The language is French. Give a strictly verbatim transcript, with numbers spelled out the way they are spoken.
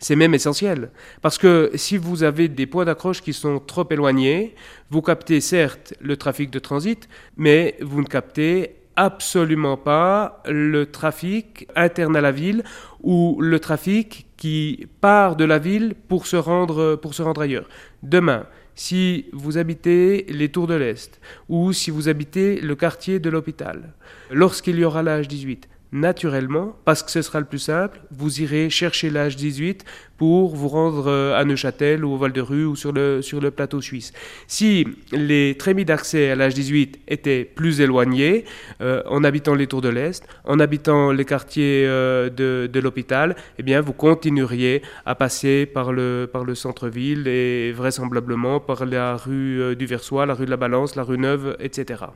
C'est même essentiel. Parce que si vous avez des points d'accroche qui sont trop éloignés, vous captez certes le trafic de transit, mais vous ne captez absolument pas le trafic interne à la ville ou le trafic qui part de la ville pour se rendre, pour se rendre ailleurs. Demain, si vous habitez les Tours de l'Est ou si vous habitez le quartier de l'hôpital, lorsqu'il y aura l'H dix-huit, naturellement, parce que ce sera le plus simple, vous irez chercher l'H dix-huit pour vous rendre à Neuchâtel ou au Val-de-Rue ou sur le, sur le plateau suisse. Si les trémies d'accès à l'H dix-huit étaient plus éloignés, euh, en habitant les Tours de l'Est, en habitant les quartiers euh, de, de l'hôpital, eh bien vous continueriez à passer par le, par le centre-ville et vraisemblablement par la rue du Versoix, la rue de la Balance, la rue Neuve, et cetera.